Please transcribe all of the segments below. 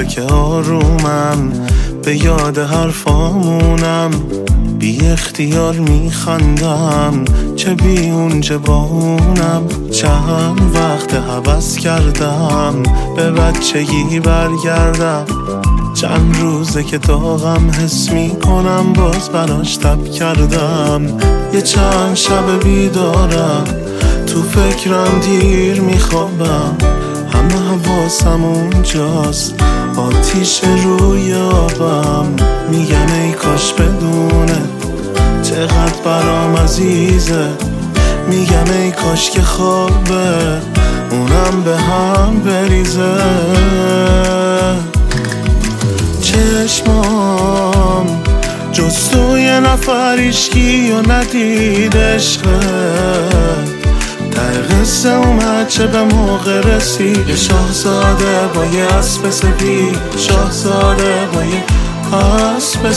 روزه که آرومم، به یاد حرفامونم، بی اختیار میخندم، چه بی اونجا با اونم. چند وقت هوس کردم به بچگی برگردم، چند روزه که داغم حس میکنم، باز براش تب کردم. یه چند شب بیدارم، تو فکرم دیر میخوابم، همه حواسم اونجاست، آتیش روی آبم. میگم ای کاش بدونه چقدر برام عزیزه، میگم ای کاش که خوابه اونم به هم بریزه. چشمام جز تو یه نفر عشقی و ندید عشقت، ته قصه اومد چه به موقع رسید. یه شاهزاده با یه اسب سپید، شاهزاده با یه اسب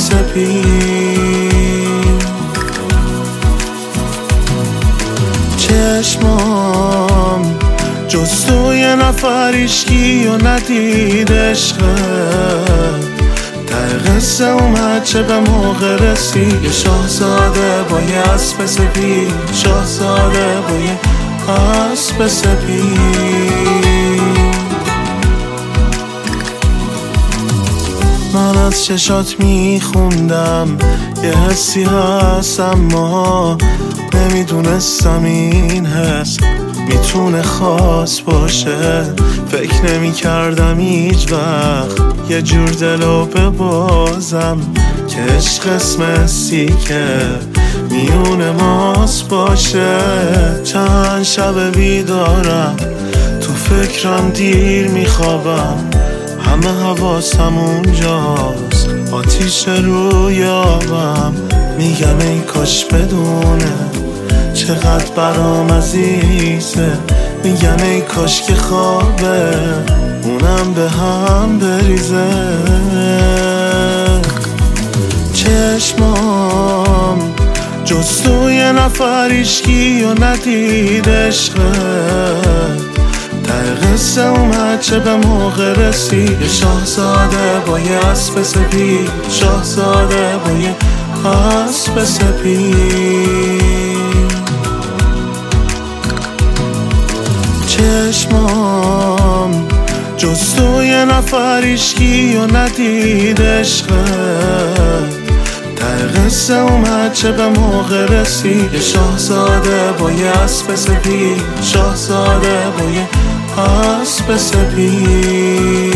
سپید. چشمام جز تو یه نفر عشقی و ندید عشقت، ته قصه اومد چه به موقع رسید. یه شاهزاده با یه اسب سپید، شاهزاده با یه اسب سپید. من از چشات میخوندم یه حسی هست، اما نمیدونستم این حس میتونه خاص باشه. فکر نمی کردم هیچ وقت یه جور دلو ببازم، که عشق اسمسی که میون ماست باشه. چند شب بیدارم، تو فکرم دیر میخوابم، همه حواسم اونجاست، آتیش روی آبم. میگم ای کاش بدونه چقدر برام عزیزه، میگم ای کاش که خوابه اونم به هم بریزه. چشمام جز تو یه نفر عشقی و ندید عشقت، ته قصه اومد چه به موقع رسید. یه شاهزاده با یه اسب سپید، شاهزاده با یه اسب سپید. چشمام جز تو یه نفر عشقی و ندید عشقت، ته قصه اومد چه به موقع رسید. یه شاهزاده با یه اسب سپید، شاهزاده با یه اسب سپید.